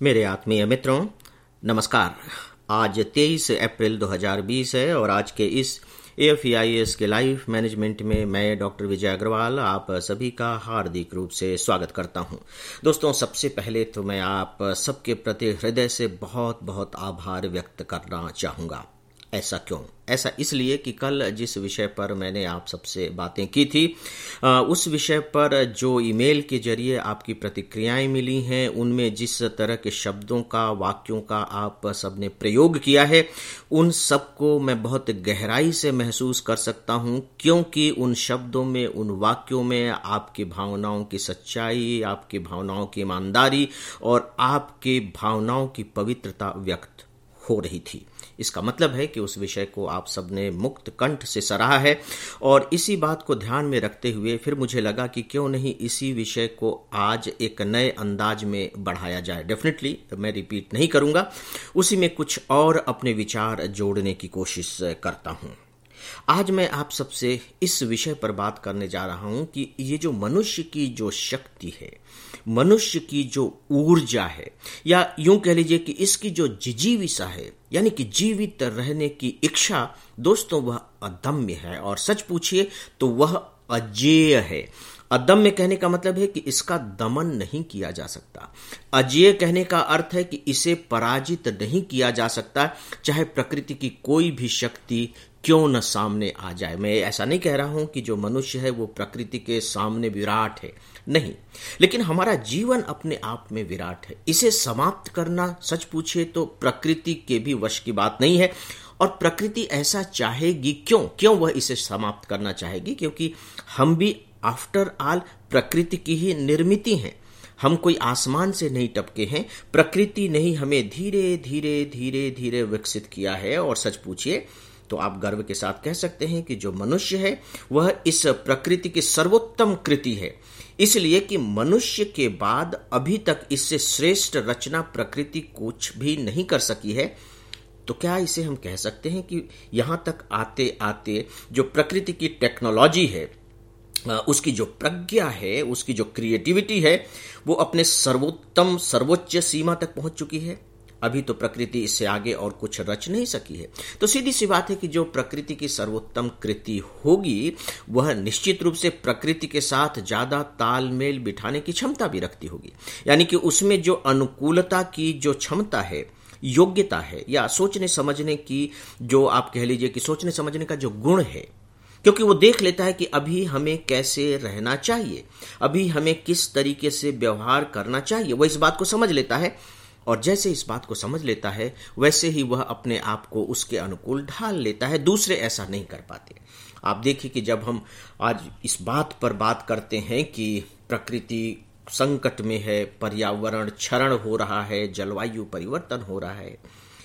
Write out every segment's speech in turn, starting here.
मेरे आत्मीय मित्रों, नमस्कार। आज 23 अप्रैल 2020 है और आज के इस AFEIS के लाइफ मैनेजमेंट में मैं डॉक्टर विजय अग्रवाल आप सभी का हार्दिक रूप से स्वागत करता हूं। दोस्तों, सबसे पहले तो मैं आप सबके प्रति हृदय से बहुत बहुत आभार व्यक्त करना चाहूँगा। ऐसा क्यों? ऐसा इसलिए कि कल जिस विषय पर मैंने आप सबसे बातें की थी उस विषय पर जो ईमेल के जरिए आपकी प्रतिक्रियाएं मिली हैं, उनमें जिस तरह के शब्दों का, वाक्यों का आप सबने प्रयोग किया है, उन सबको मैं बहुत गहराई से महसूस कर सकता हूं, क्योंकि उन शब्दों में, उन वाक्यों में आपकी भावनाओं की सच्चाई, आपकी भावनाओं की ईमानदारी और आपकी भावनाओं की पवित्रता व्यक्त हो रही थी। इसका मतलब है कि उस विषय को आप सबने मुक्त कंठ से सराहा है और इसी बात को ध्यान में रखते हुए फिर मुझे लगा कि क्यों नहीं इसी विषय को आज एक नए अंदाज में बढ़ाया जाए। डेफिनेटली मैं रिपीट नहीं करूंगा, उसी में कुछ और अपने विचार जोड़ने की कोशिश करता हूं। आज मैं आप सबसे इस विषय पर बात करने जा रहा हूं कि ये जो मनुष्य की जो शक्ति है, मनुष्य की जो ऊर्जा है, या यूं कह लीजिए कि इसकी जो जिजीविसा है, यानी कि जीवित रहने की इच्छा, दोस्तों वह अदम्य है और सच पूछिए तो वह अजेय है। अदम्य कहने का मतलब है कि इसका दमन नहीं किया जा सकता। अजेय कहने का अर्थ है कि इसे पराजित नहीं किया जा सकता, चाहे प्रकृति की कोई भी शक्ति क्यों न सामने आ जाए। मैं ऐसा नहीं कह रहा हूं कि जो मनुष्य है वो प्रकृति के सामने विराट है, नहीं, लेकिन हमारा जीवन अपने आप में विराट है। इसे समाप्त करना सच पूछे तो प्रकृति के भी वश की बात नहीं है और प्रकृति ऐसा चाहेगी क्यों वह इसे समाप्त करना चाहेगी? क्योंकि हम भी आफ्टर ऑल प्रकृति की ही निर्मित हैं। हम कोई आसमान से नहीं टपके हैं, प्रकृति ने ही हमें धीरे धीरे धीरे धीरे विकसित किया है। और सच पूछिए तो आप गर्व के साथ कह सकते हैं कि जो मनुष्य है वह इस प्रकृति की सर्वोत्तम कृति है, इसलिए कि मनुष्य के बाद अभी तक इससे श्रेष्ठ रचना प्रकृति कुछ भी नहीं कर सकी है। तो क्या इसे हम कह सकते हैं कि यहां तक आते आते जो प्रकृति की टेक्नोलॉजी है, उसकी जो प्रज्ञा है, उसकी जो क्रिएटिविटी है, वो अपने सर्वोच्च सीमा तक पहुंच चुकी है। अभी तो प्रकृति इससे आगे और कुछ रच नहीं सकी है। तो सीधी सी बात है कि जो प्रकृति की सर्वोत्तम कृति होगी वह निश्चित रूप से प्रकृति के साथ ज्यादा तालमेल बिठाने की क्षमता भी रखती होगी, यानी कि उसमें जो अनुकूलता की जो क्षमता है, योग्यता है, या सोचने समझने की जो आप कह लीजिए कि सोचने समझने का जो गुण है, क्योंकि वो देख लेता है कि अभी हमें कैसे रहना चाहिए, अभी हमें किस तरीके से व्यवहार करना चाहिए, वह इस बात को समझ लेता है। और जैसे इस बात को समझ लेता है वैसे ही वह अपने आप को उसके अनुकूल ढाल लेता है। दूसरे ऐसा नहीं कर पाते। आप देखिए कि जब हम आज इस बात पर बात करते हैं कि प्रकृति संकट में है, पर्यावरण क्षरण हो रहा है, जलवायु परिवर्तन हो रहा है,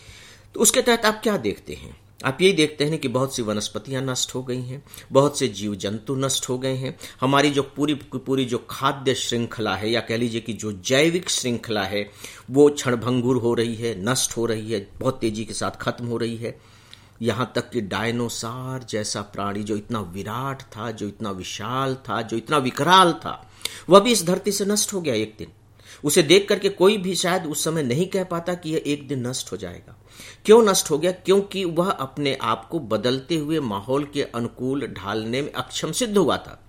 तो उसके तहत आप क्या देखते हैं? आप यही देखते हैं कि बहुत सी वनस्पतियां नष्ट हो गई हैं, बहुत से जीव जंतु नष्ट हो गए हैं, हमारी जो पूरी जो खाद्य श्रृंखला है, या कह लीजिए कि जो जैविक श्रृंखला है, वो क्षणभंगुर हो रही है, नष्ट हो रही है, बहुत तेजी के साथ खत्म हो रही है। यहां तक कि डायनोसॉर जैसा प्राणी जो इतना विराट था, जो इतना विशाल था, जो इतना विकराल था, वह भी इस धरती से नष्ट हो गया एक दिन। उसे देख करके कोई भी शायद उस समय नहीं कह पाता कि यह एक दिन नष्ट हो जाएगा। क्यों नष्ट हो गया? क्योंकि वह अपने आप को बदलते हुए माहौल के अनुकूल ढालने में अक्षम सिद्ध हुआ था।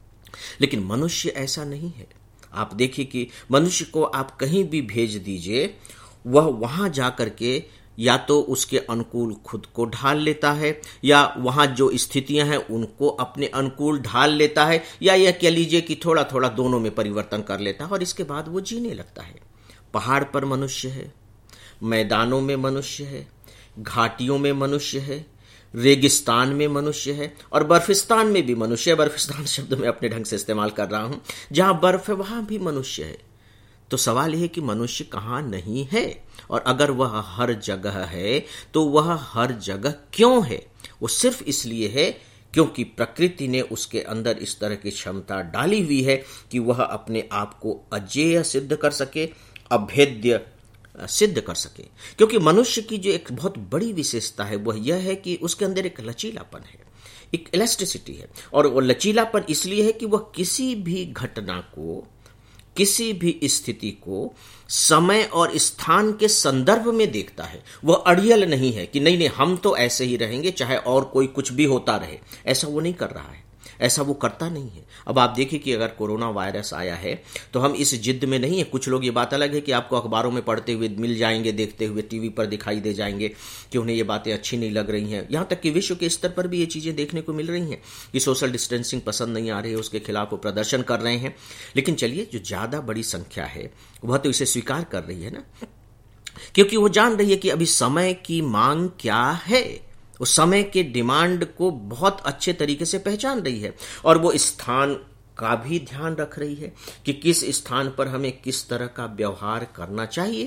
लेकिन मनुष्य ऐसा नहीं है। आप देखिए कि मनुष्य को आप कहीं भी भेज दीजिए, वह वहां जाकर के या तो उसके अनुकूल खुद को ढाल लेता है, या वहां जो स्थितियां हैं उनको अपने अनुकूल ढाल लेता है, या यह कह लीजिए कि थोड़ा थोड़ा दोनों में परिवर्तन कर लेता है और इसके बाद वो जीने लगता है। पहाड़ पर मनुष्य है, मैदानों में मनुष्य है, घाटियों में मनुष्य है, रेगिस्तान में मनुष्य है और बर्फिस्तान में भी मनुष्य है। बर्फिस्तान शब्द मैं अपने ढंग से इस्तेमाल कर रहा हूं, जहां बर्फ है वहां भी मनुष्य है। तो सवाल यह है कि मनुष्य कहां नहीं है, और अगर वह हर जगह है तो वह हर जगह क्यों है? वो सिर्फ इसलिए है क्योंकि प्रकृति ने उसके अंदर इस तरह की क्षमता डाली हुई है कि वह अपने आप को अजेय सिद्ध कर सके, अभेद्य सिद्ध कर सके। क्योंकि मनुष्य की जो एक बहुत बड़ी विशेषता है वह यह है कि उसके अंदर एक लचीलापन है, एक इलास्टिसिटी है। और वो लचीलापन इसलिए है कि वह किसी भी घटना को किसी भी स्थिति को समय और स्थान के संदर्भ में देखता है। वह अड़ियल नहीं है कि नहीं हम तो ऐसे ही रहेंगे चाहे और कोई कुछ भी होता रहे, ऐसा वो नहीं कर रहा है, ऐसा वो करता नहीं है। अब आप देखिए कि अगर कोरोना वायरस आया है तो हम इस जिद में नहीं है। कुछ लोग, ये बात अलग है कि आपको अखबारों में पढ़ते हुए मिल जाएंगे, देखते हुए टीवी पर दिखाई दे जाएंगे कि उन्हें ये बातें अच्छी नहीं लग रही हैं। यहां तक कि विश्व के स्तर पर भी ये चीजें देखने को मिल रही हैं कि सोशल डिस्टेंसिंग पसंद नहीं आ रही है, उसके खिलाफ वो प्रदर्शन कर रहे हैं। लेकिन चलिए, जो ज्यादा बड़ी संख्या है वह तो इसे स्वीकार कर रही है ना, क्योंकि वो जान रही है कि अभी समय की मांग क्या है। उस समय के डिमांड को बहुत अच्छे तरीके से पहचान रही है और वो स्थान का भी ध्यान रख रही है कि किस स्थान पर हमें किस तरह का व्यवहार करना चाहिए।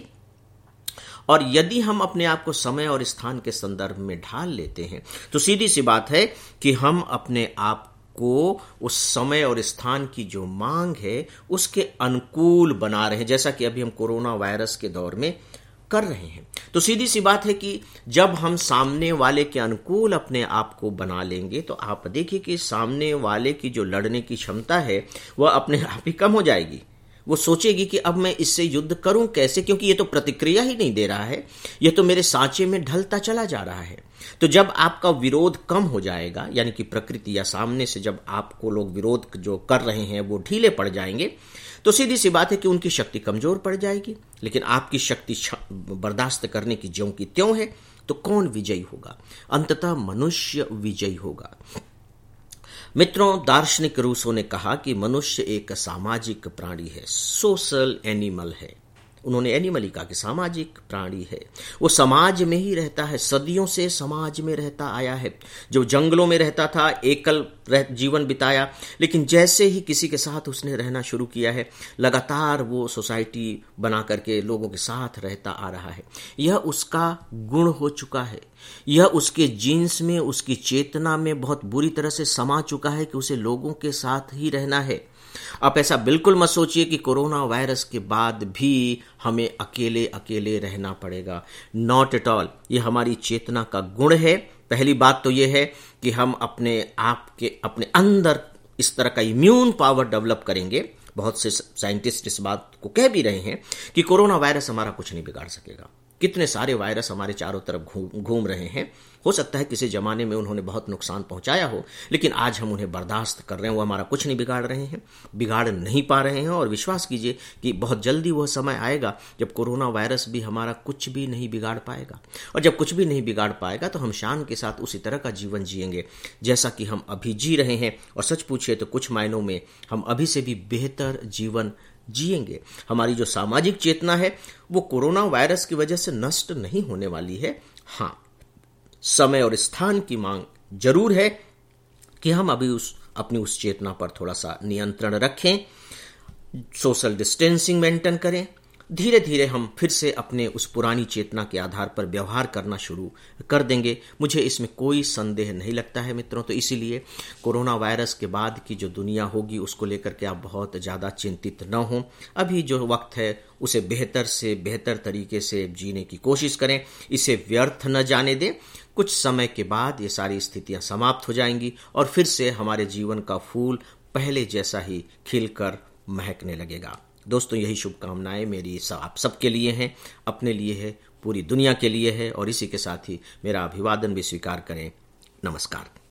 और यदि हम अपने आप को समय और स्थान के संदर्भ में ढाल लेते हैं तो सीधी सी बात है कि हम अपने आप को उस समय और स्थान की जो मांग है उसके अनुकूल बना रहे हैं, जैसा कि अभी हम कोरोना वायरस के दौर में कर रहे हैं। तो सीधी सी बात है कि जब हम सामने वाले के अनुकूल अपने आप को बना लेंगे तो आप देखिए कि सामने वाले की जो लड़ने की क्षमता है वह अपने आप ही कम हो जाएगी। वो सोचेगी कि अब मैं इससे युद्ध करूं कैसे, क्योंकि ये तो प्रतिक्रिया ही नहीं दे रहा है, ये तो मेरे सांचे में ढलता चला जा रहा है। तो जब आपका विरोध कम हो जाएगा, यानी कि प्रकृति या सामने से जब आपको लोग विरोध जो कर रहे हैं वो ढीले पड़ जाएंगे, तो सीधी सी बात है कि उनकी शक्ति कमजोर पड़ जाएगी। लेकिन आपकी शक्ति बर्दाश्त करने की ज्यों की त्यों है। तो कौन विजयी होगा? अंततः मनुष्य विजयी होगा। मित्रों, दार्शनिक रूसो ने कहा कि मनुष्य एक सामाजिक प्राणी है, सोशल एनिमल है। उन्होंने एनिमल ही कहा कि सामाजिक प्राणी है। वो समाज में ही रहता है, सदियों से समाज में रहता आया है। जो जंगलों में रहता था, एकल जीवन बिताया, लेकिन जैसे ही किसी के साथ उसने रहना शुरू किया है, लगातार वो सोसाइटी बना करके लोगों के साथ रहता आ रहा है। यह उसका गुण हो चुका है, यह उसके जीन्स में, उसकी चेतना में बहुत बुरी तरह से समा चुका है कि उसे लोगों के साथ ही रहना है। आप ऐसा बिल्कुल मत सोचिए कि कोरोना वायरस के बाद भी हमें अकेले अकेले रहना पड़ेगा। Not at all. ये हमारी चेतना का गुण है। पहली बात तो ये है कि हम अपने आप के अपने अंदर इस तरह का इम्यून पावर डेवलप करेंगे। बहुत से साइंटिस्ट इस बात को कह भी रहे हैं कि कोरोना वायरस हमारा कुछ नहीं बिगाड़ सकेगा। कितने सारे वायरस हमारे चारों तरफ घूम रहे हैं। हो सकता है किसी जमाने में उन्होंने बहुत नुकसान पहुंचाया हो, लेकिन आज हम उन्हें बर्दाश्त कर रहे हैं। वो हमारा कुछ नहीं बिगाड़ रहे हैं, बिगाड़ नहीं पा रहे हैं। और विश्वास कीजिए कि बहुत जल्दी वह समय आएगा जब कोरोना वायरस भी हमारा कुछ भी नहीं बिगाड़ पाएगा। और जब कुछ भी नहीं बिगाड़ पाएगा तो हम शान के साथ उसी तरह का जीवन जिएंगे जैसा कि हम अभी जी रहे हैं। और सच पूछिए तो कुछ मायनों में हम अभी से भी बेहतर जीवन जिएंगे। हमारी जो सामाजिक चेतना है वो कोरोना वायरस की वजह से नष्ट नहीं होने वाली है। हाँ, समय और स्थान की मांग जरूर है कि हम अभी अपनी उस चेतना पर थोड़ा सा नियंत्रण रखें, सोशल डिस्टेंसिंग मेंटेन करें। धीरे धीरे हम फिर से अपने उस पुरानी चेतना के आधार पर व्यवहार करना शुरू कर देंगे। मुझे इसमें कोई संदेह नहीं लगता है मित्रों। तो इसीलिए कोरोना वायरस के बाद की जो दुनिया होगी उसको लेकर के आप बहुत ज़्यादा चिंतित न हों। अभी जो वक्त है उसे बेहतर से बेहतर तरीके से जीने की कोशिश करें, इसे व्यर्थ न जाने दें। कुछ समय के बाद ये सारी स्थितियां समाप्त हो जाएंगी और फिर से हमारे जीवन का फूल पहले जैसा ही खिलकर महकने लगेगा। दोस्तों, यही शुभकामनाएं मेरी आप सबके लिए हैं, अपने लिए है, पूरी दुनिया के लिए है। और इसी के साथ ही मेरा अभिवादन भी स्वीकार करें। नमस्कार।